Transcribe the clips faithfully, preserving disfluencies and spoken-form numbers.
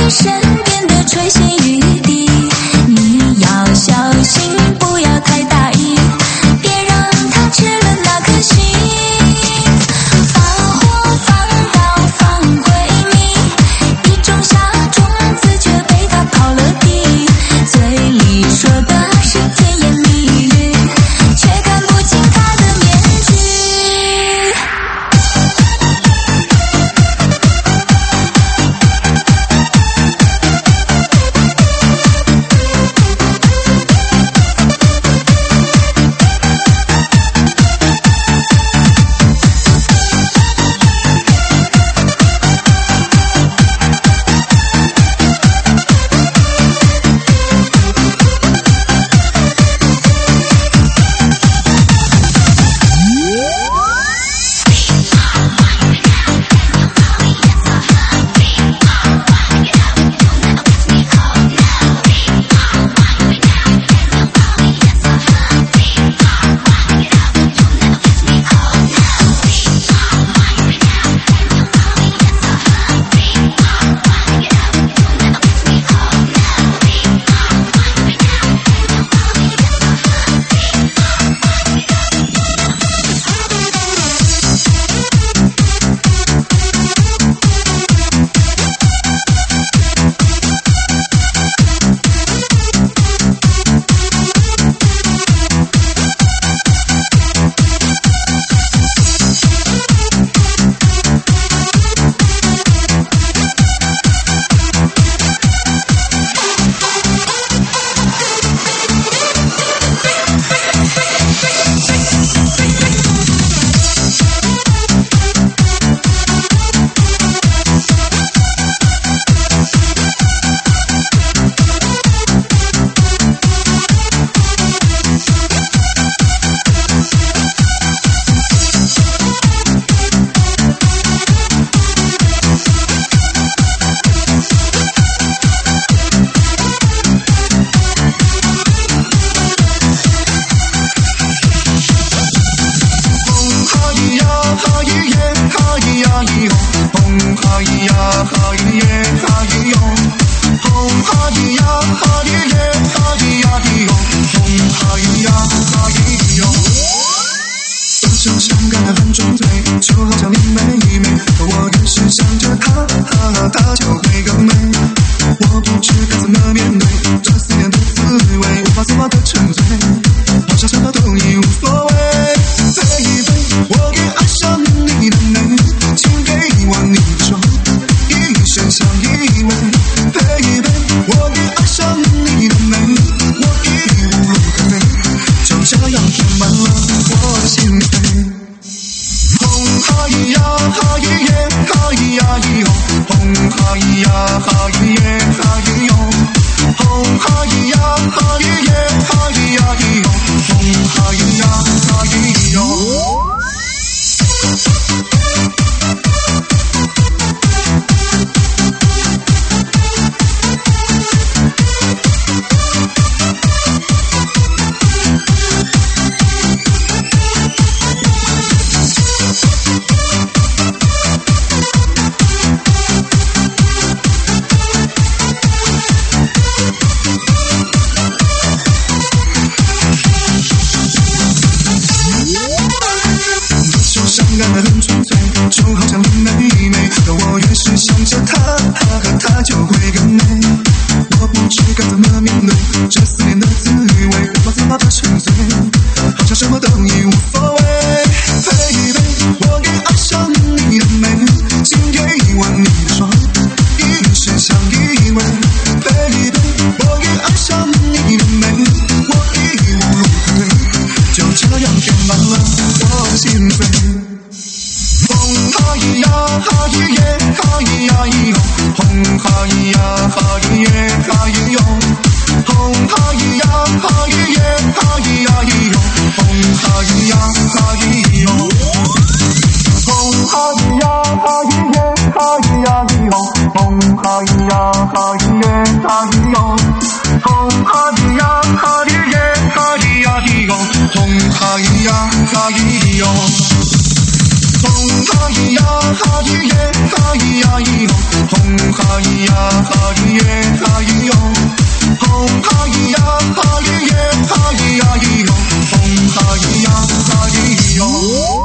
身边的垂涎雨滴，你要小心，不要太大意，别让他吃了那颗心。放火放刀放回你，一种小种子却被他刨了地，嘴里说的是甜言蜜语，却看不清他的面具。 红哈咿呀哈咿哟。 红哈咿呀哈咿耶哈咿呀咿哟，红哈咿呀哈咿耶哈咿哟，红哈咿呀哈咿耶哈咿呀咿哟，红哈咿呀哈咿哟。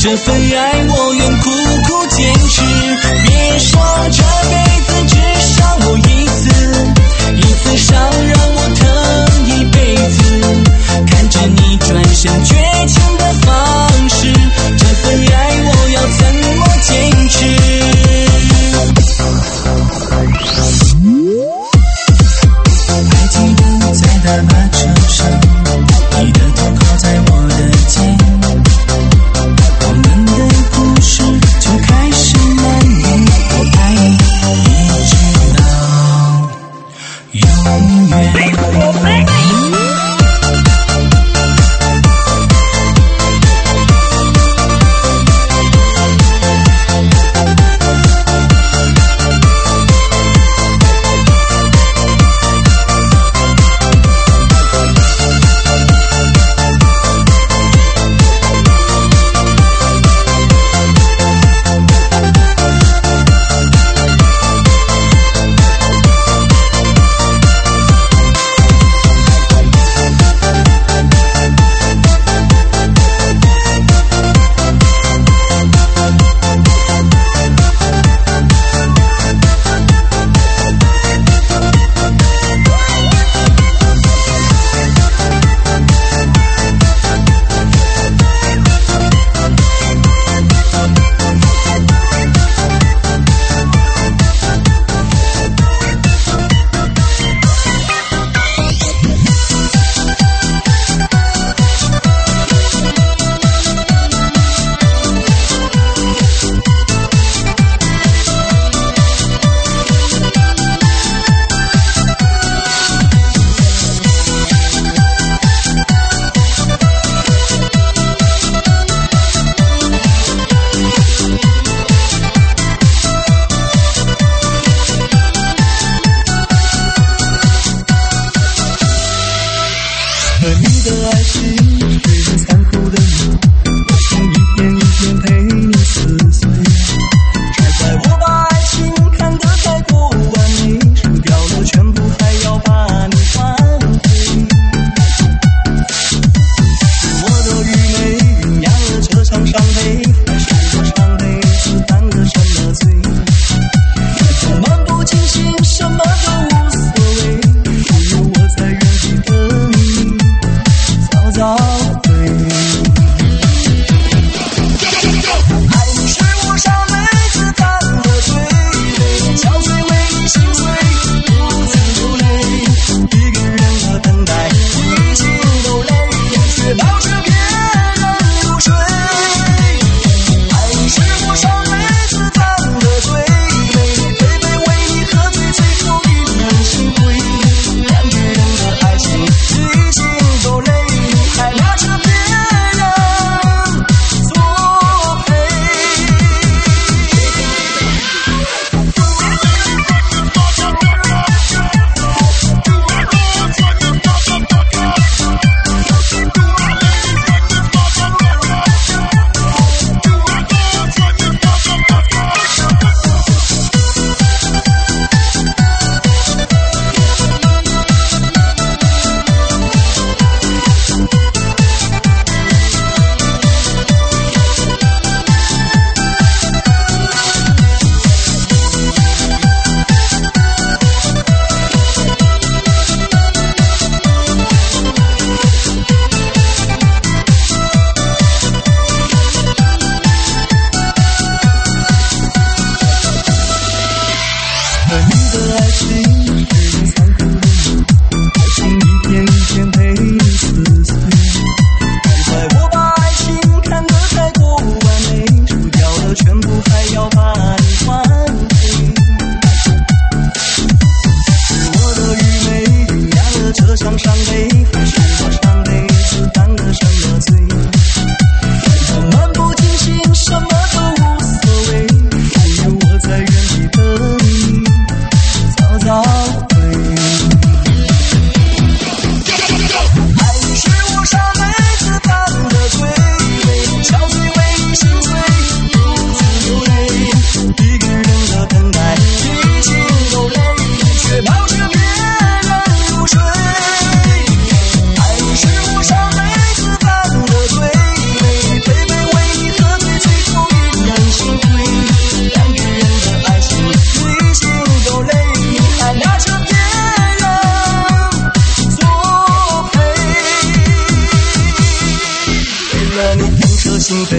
这份爱我愿苦苦坚持，别说这辈子只伤我一次，一次伤让我疼一辈子，看着你转身绝情的方式，这份爱我要怎么坚持？还记得在大巴车上，你的头靠在我的肩，我们的故事就开始蔓延。我爱你，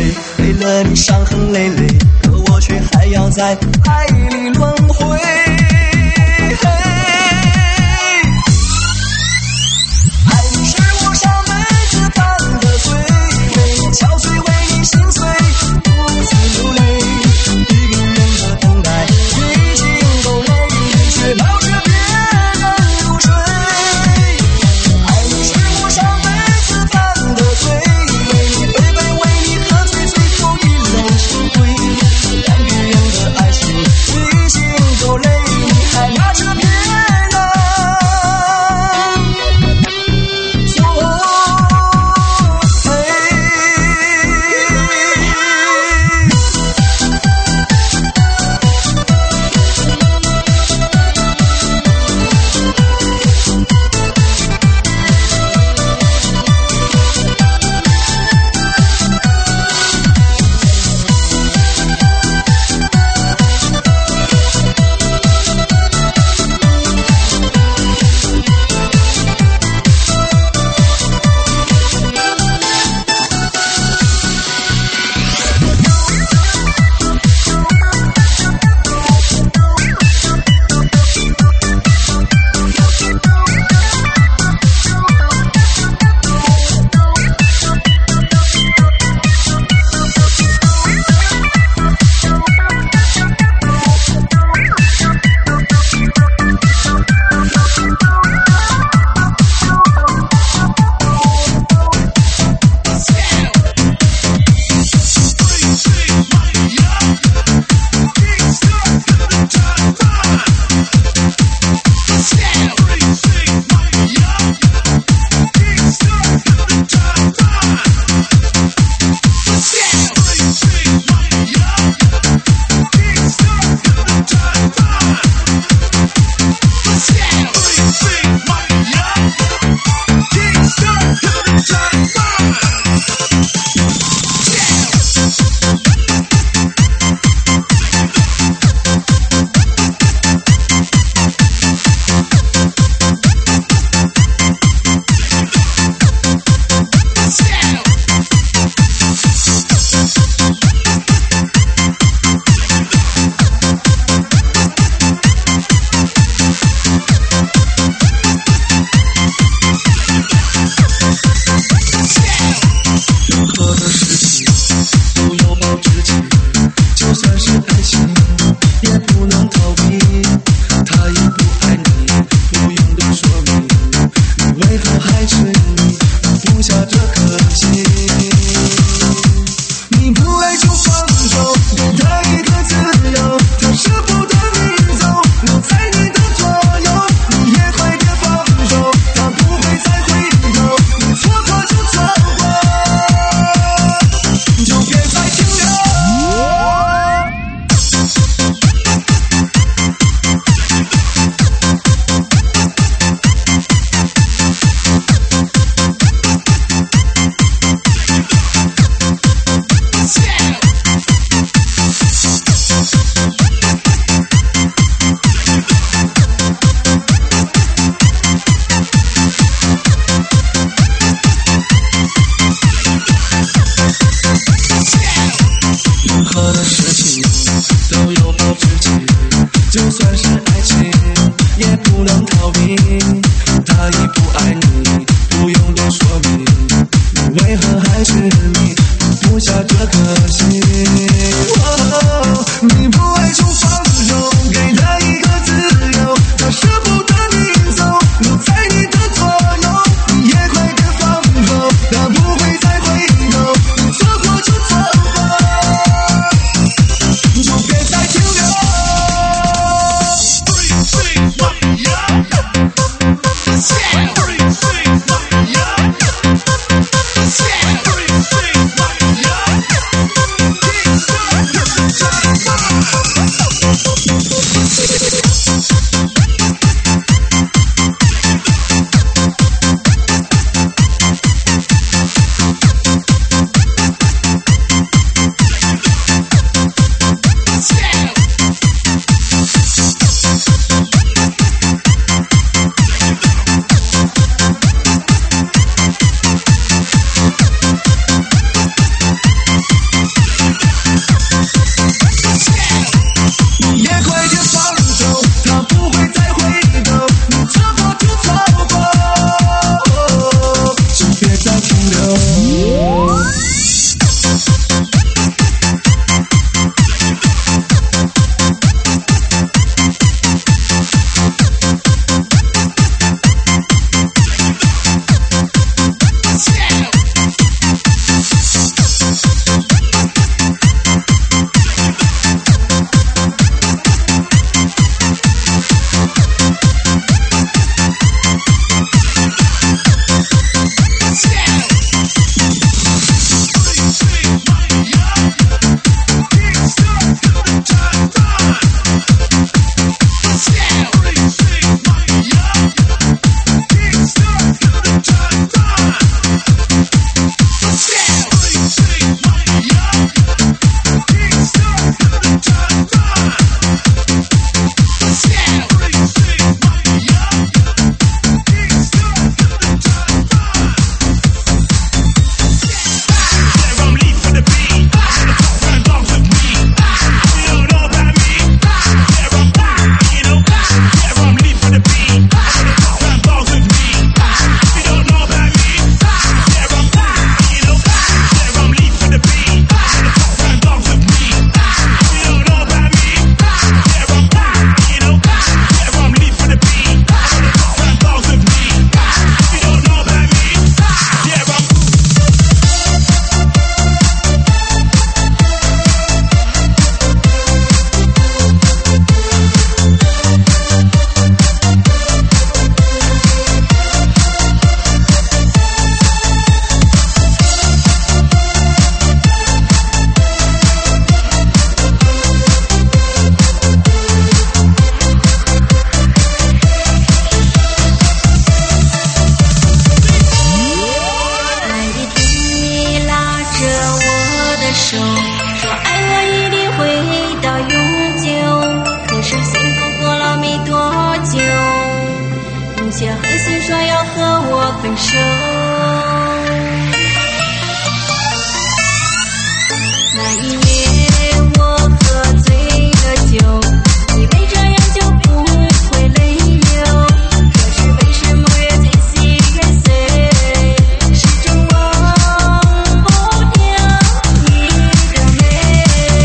为了你伤痕累累，可我却还要在爱里轮回。爱你是我上辈子犯的罪，为你憔悴，为你心碎，不再流泪。一个人的等待已经够累，却闹着别人入睡。爱你是我上辈子犯的罪，为你悲悲，为你喝醉，最后一泪成灰。两个人的爱情已经够累，你还拿着别人作陪。 手，说爱我一定会到永久，可是幸福过了没多久，你却狠心说要和我分手。那一夜我喝醉了酒，以为这样就不会泪流，可是为什么越仔细越碎，始终忘不掉你的美。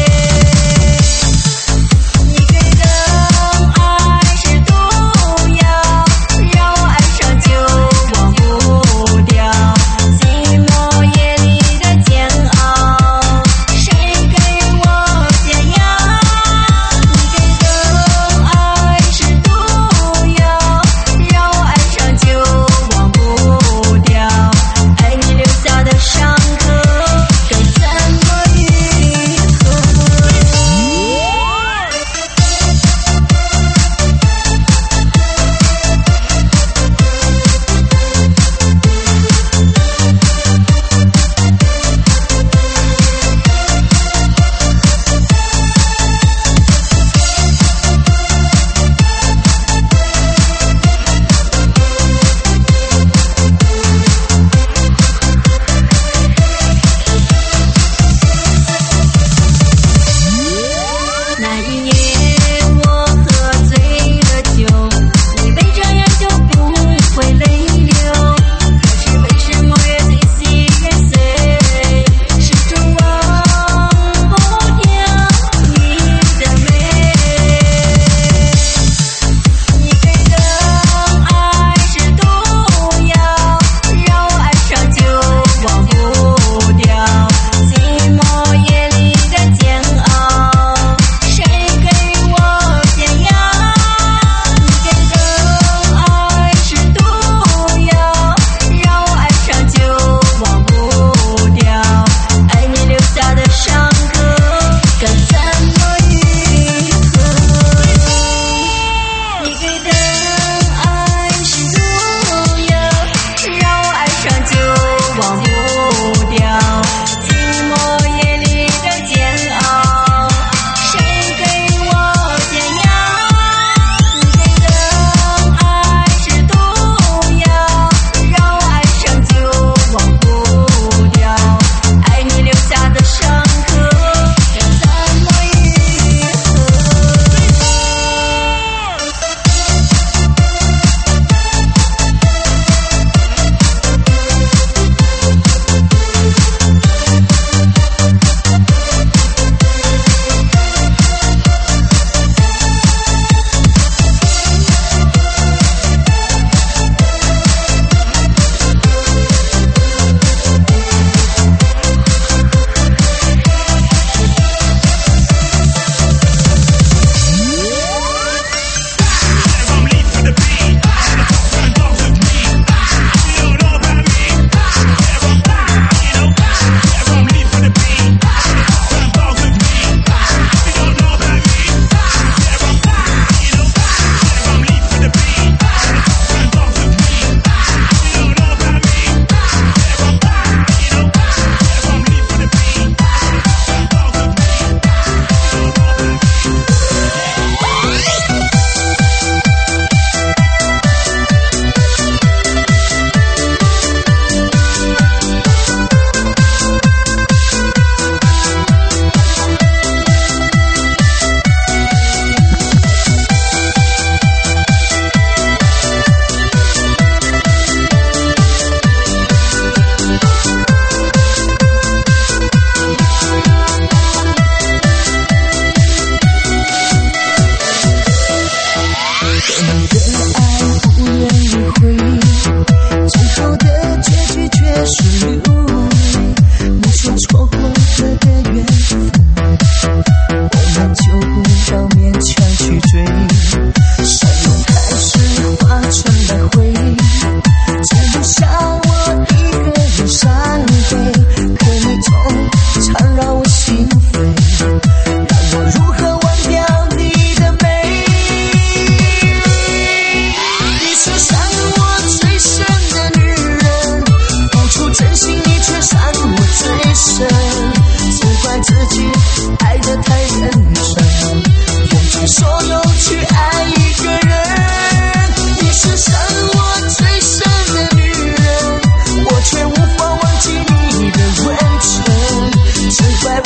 你给的爱是毒药，让我爱上就忘不掉，想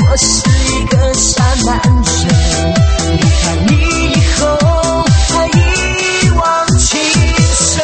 我是一个傻男人，离开你以后还一往情深。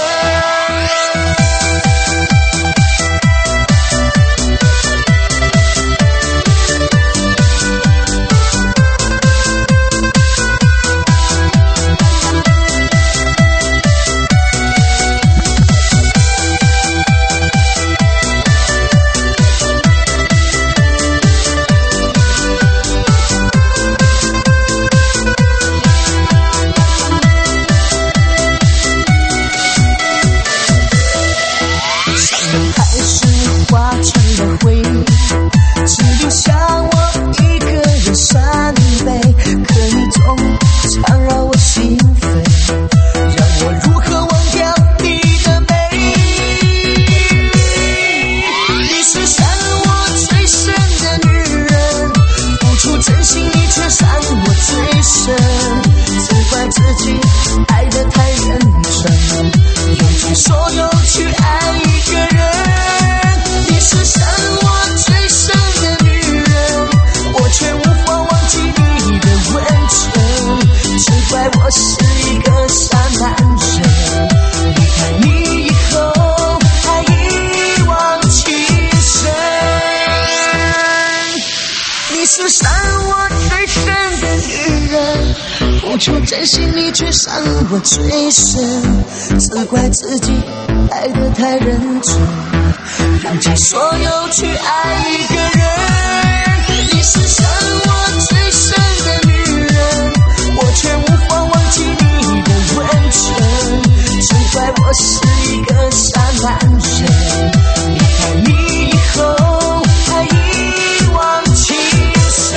真心你却伤我最深，责怪自己爱得太认真，用尽所有去爱一个人。你是伤我最深的女人，我却无法忘记你的温存，责怪我是一个傻男人，离开你以后还一往情深。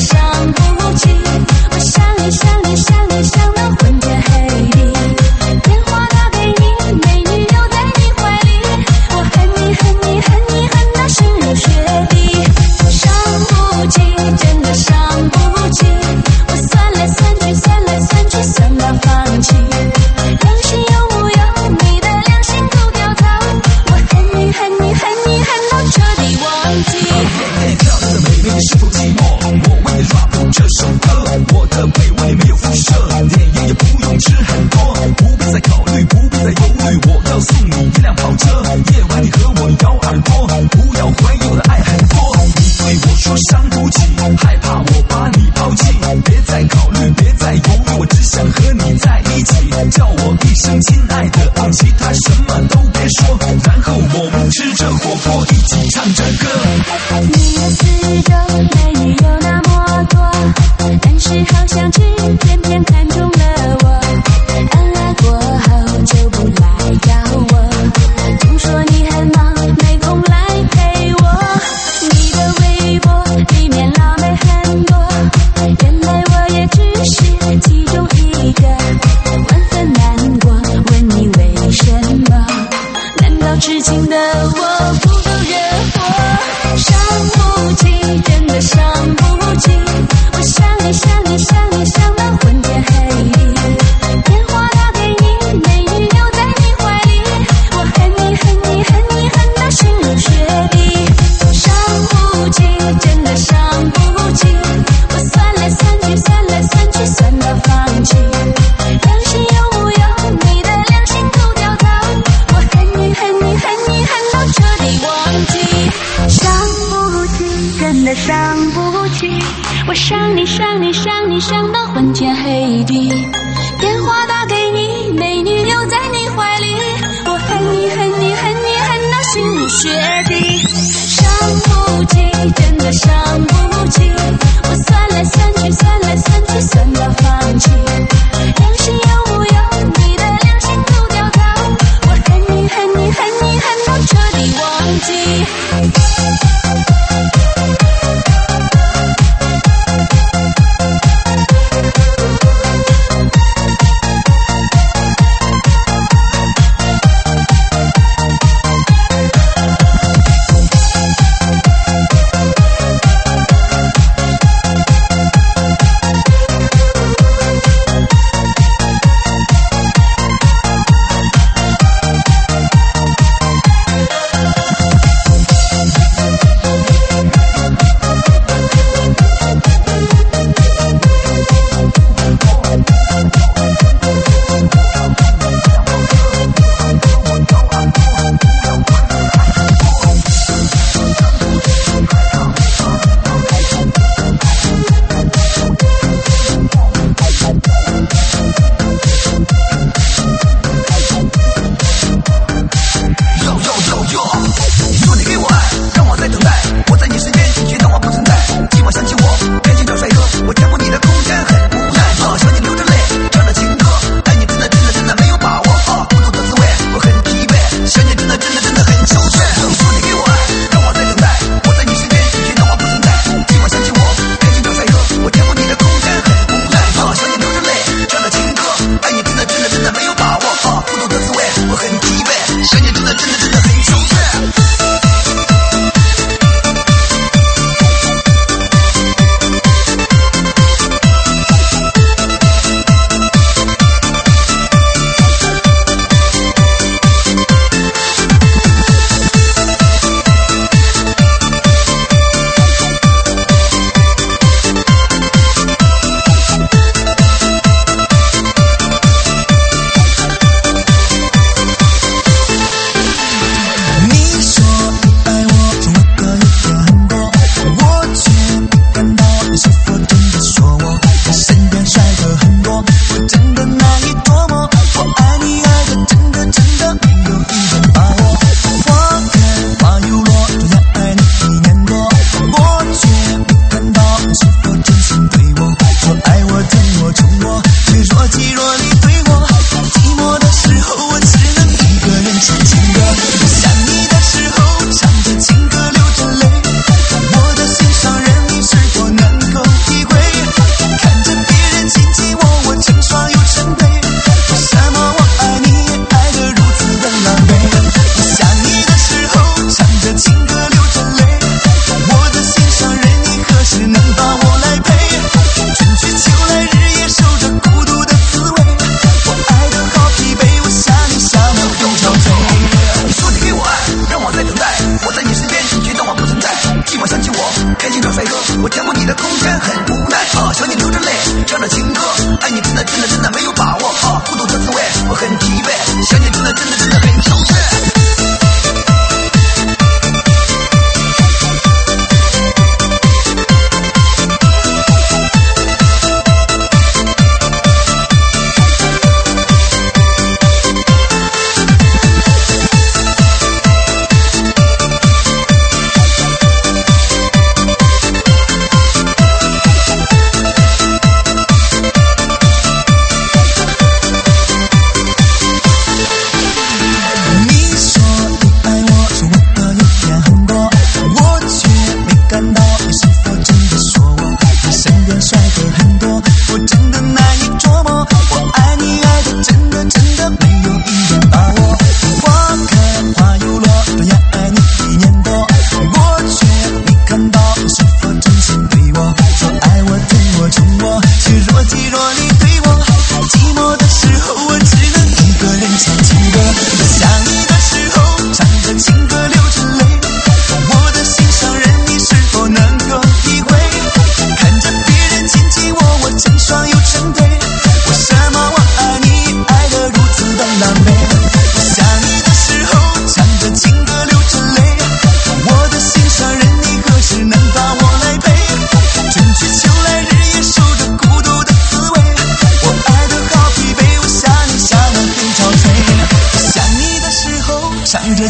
伤不起。我想你想你想你想到昏天黑地，电话打给你，美女又在你怀里，我恨你恨你恨你恨到心如血滴，伤不起，真的伤不起。我算来算去算来算去算到放弃，良心有木有？你的良心都掉头，我恨你恨你恨你恨到彻底忘记。 漂亮的妹妹，你是否寂寞？我为你 rap 这首歌，我的美味没有辐射，电影也不用吃很多，不必再考虑，不必再犹豫，我要送你一辆跑车，夜晚你和我摇耳朵，不要怀疑我的爱很多。你对我说伤不起，害怕我把你抛弃，别再考虑，别再犹豫，我只想和你在一起，叫我一声亲爱的，其他什么都别说，然后我们吃着火锅，一起唱着歌。 你的四周美女有那么多，但是好像只偏偏看中了我，恩爱过后就不来找我，总说你很忙没空来陪我。你的微博里面老妹很多，原来我也只是其中一个，万分难过，问你为什么？难道痴情的我不够惹火？伤不起，真的伤不起。我想你想你想你想到昏天黑地，电话打给你，美女又在你怀里，我恨你恨你恨你恨到心如血滴，伤不起，真的伤不起。我算来算去算来算去算到放弃，良心有木有？你的良心都掉头，我恨你恨你恨你恨到彻底忘记。伤不起，真的伤不起。我想你想你想你想到昏天黑地，电话打给你，美女又在你怀里，我恨你恨你恨你恨到心如血滴，伤不起，真的伤不起。我算来算去算来算去算到放弃，良心有木有？你的良心都掉头，我恨你恨你恨你恨到彻底忘记。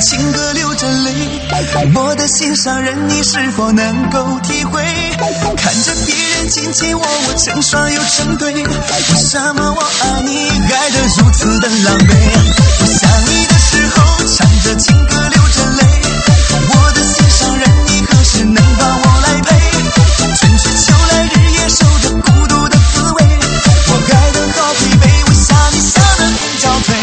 情歌流着泪，我的心上人，你是否能够体会？看着别人卿卿我我，成双又成对，为什么我爱你爱得如此的狼狈？我想你的时候，唱着情歌流着泪，我的心上人，你何时能把我来陪？春去秋来，日夜守着孤独的滋味，我爱得好疲惫，为啥你笑得不憔悴？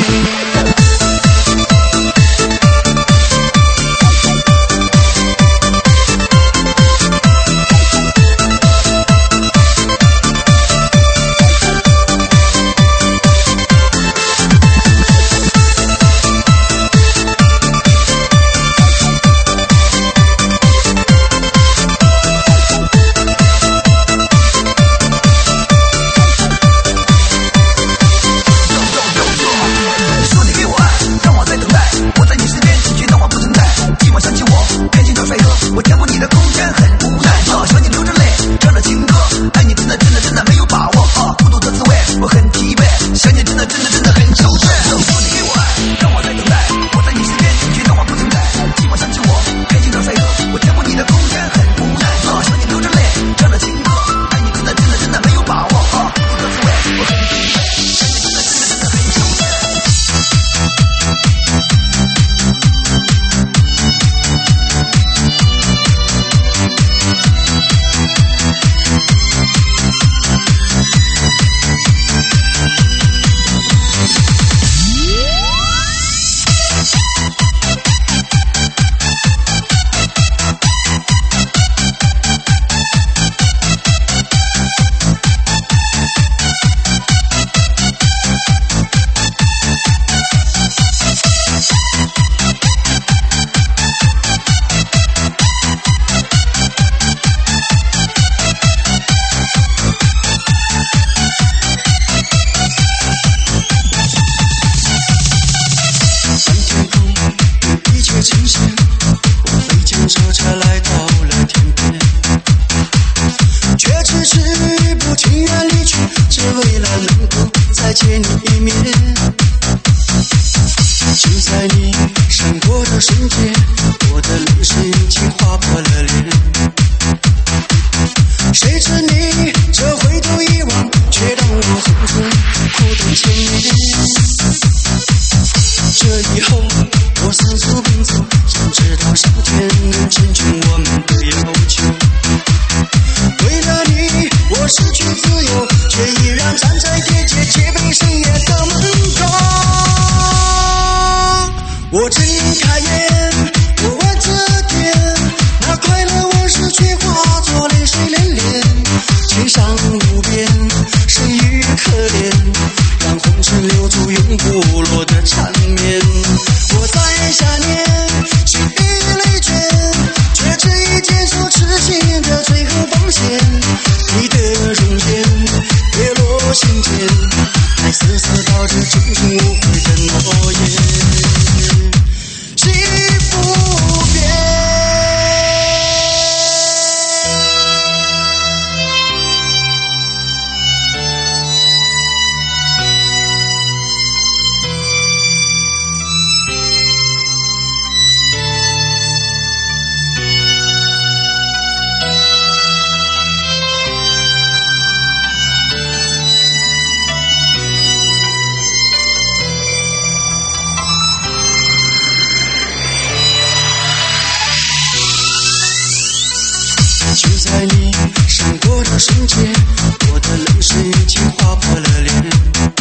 就在你闪过的瞬间，我的泪水已经划破了脸。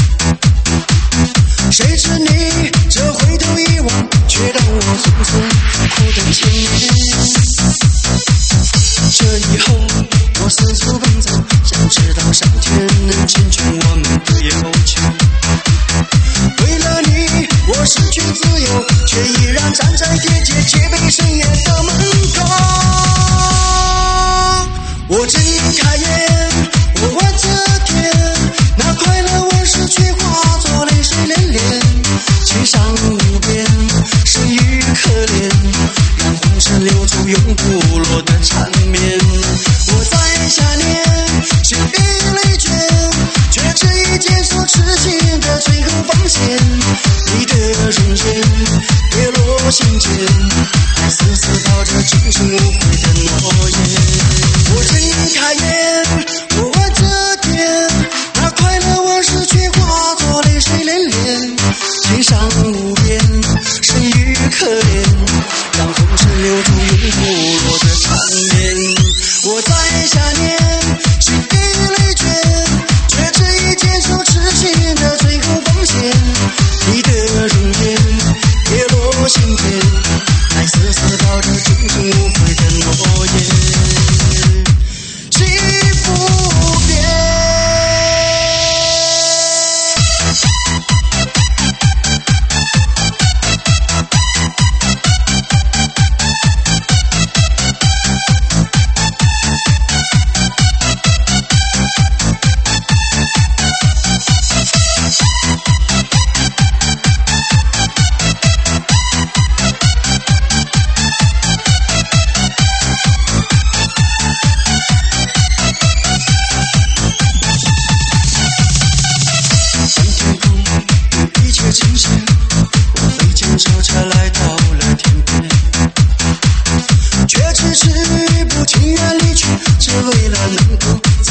谁知你这回头一望，却让我从此苦等千年。这以后我四处奔走，想知道上天能成全我们的要求。为了你，我失去自由，却依然站在结界戒备深夜的门口。我睁开眼，我望着天，那快乐我失去化作泪水连连，情伤无边，生与可怜，让红尘留住永不落的缠绵。我在下念，心疲累倦，却执意坚守痴情的最后防线。你的容颜跌落心间，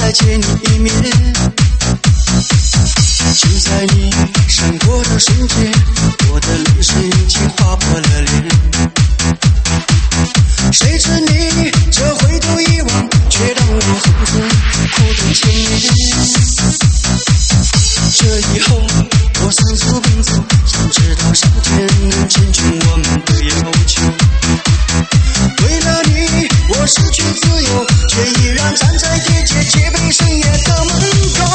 再见你一面。就在你闪过的瞬间，我的泪水已经划破了脸。谁知你这回头一望，却让我恨恨苦等千年。这以后我三处奔走，想知道上天能成全我们的要求。为了你我失去自由，却依然站在结界戒备深夜的门口。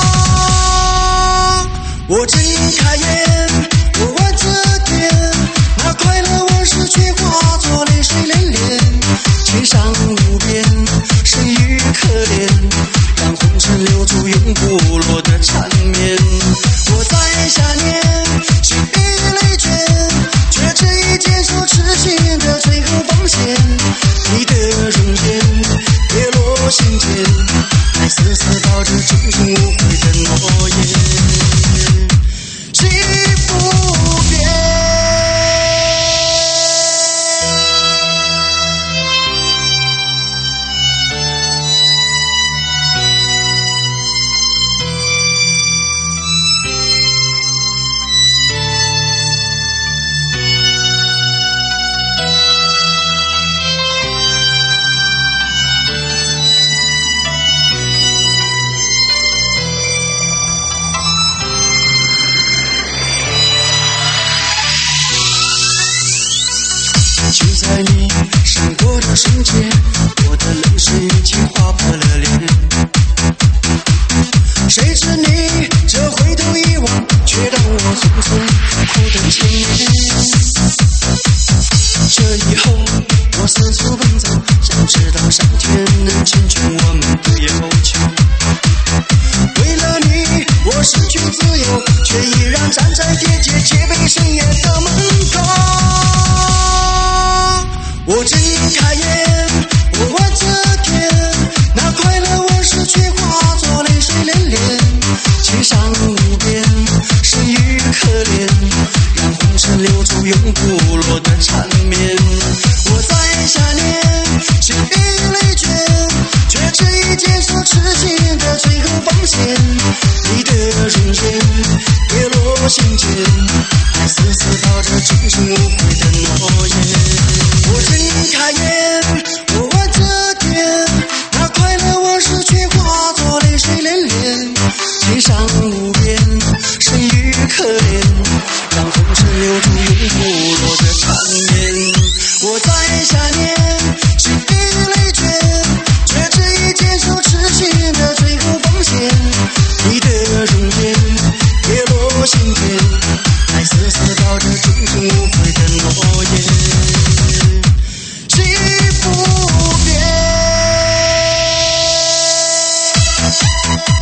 我睁开眼，我望着天，那快乐往事却化作泪水连连。天上无边，生与可怜，让红尘留住永不落的缠绵。我在下念，心已累倦，却执意坚守痴心的最后防线。你的容颜跌落心间，爱丝丝抱着终生无悔的诺言，记不变。就在你闪过的瞬间，我的泪水已经划破了脸。谁知你这回头一望，却让我恨恨苦等千年。这以后我四处奔走，想知道上天能成全我们的要求。为了你我失去自由，却依然站在结界戒备深夜的门口。我睁开眼，我望着天，那快乐往事却化作泪水连连。天上无边，生与可怜，让红尘留住永不落的缠绵。我在下念，心已累倦，却执意坚守痴心的最后防线。你的容颜跌落心间，爱丝丝抱着终生无悔的诺言。我睁开眼，我望着天，那快乐往事却化作泪水连连。天上无边，生与可怜，让红尘留住永不落的缠绵。我在下念，心已累倦，却执意坚守痴心的最后防线。你的容颜跌落心间，爱丝丝抱着终生无悔的诺言，记不变。